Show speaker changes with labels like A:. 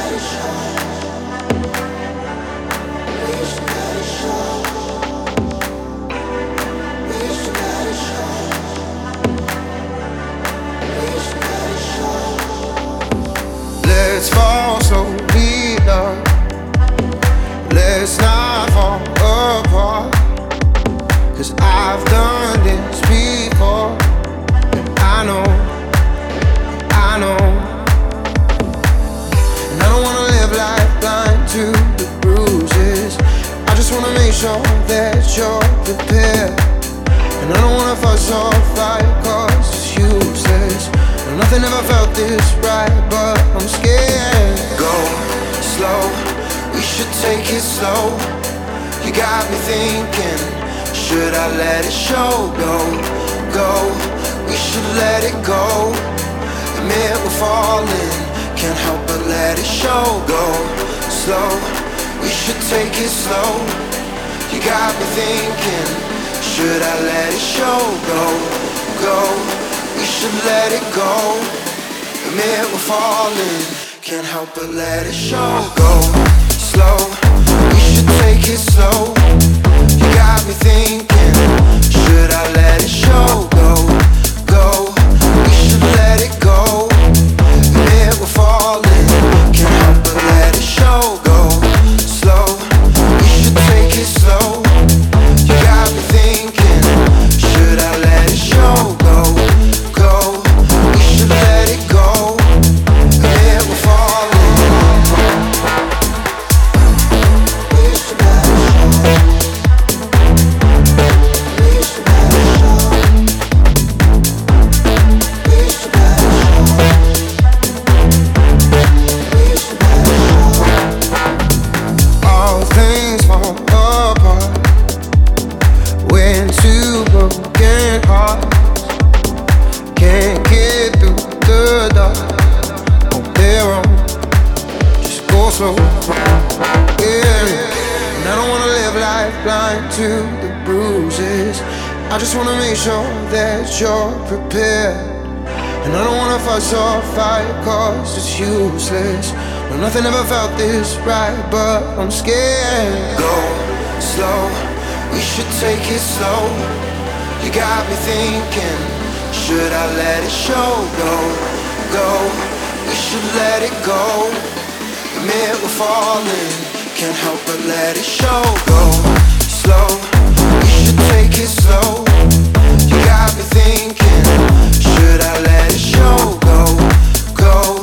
A: Let's fall slowly, love. Let's not fall apart. 'Cause I've done this before. I know. And I don't wanna live life blind to the bruises. I just wanna make sure that you're prepared. And I don't wanna fuss or fight, 'cause it's useless. No, nothing ever felt this right, but I'm scared. Go slow, we should take it slow. You got me thinking, should I let it show? Go, we should let it go. Admit we're falling, can't help but let it show. Go slow, we should take it slow. You got me thinking, should I let it show? Go, we should let it go. Admit we're falling, can't help but let it show. Go slow, we should take it slow. You got me thinking, should I let it show? Go, we should let it go. Admit we're falling, can't help but let it show. Go slow, we should take it slow. You got me thinking, should I let it show? Go, we should let it go. Admit we're falling. We should let it show. We should let it show. We should let it show. We should let it show. All things fall apart when two broken hearts can't get through the dark on their own. Just go slow, yeah. And I don't wanna live life blind to the bruises. I just wanna make sure that you're prepared. And I don't wanna fuss or fight, 'cause it's useless. No, nothing ever felt this right, but I'm scared. Go slow, we should take it slow. You got me thinking, should I let it show? Go, we should let it go. Admit we're falling, can't help but let it show. Go slow, we should take it slow. You got me thinking, should I let it show? Go,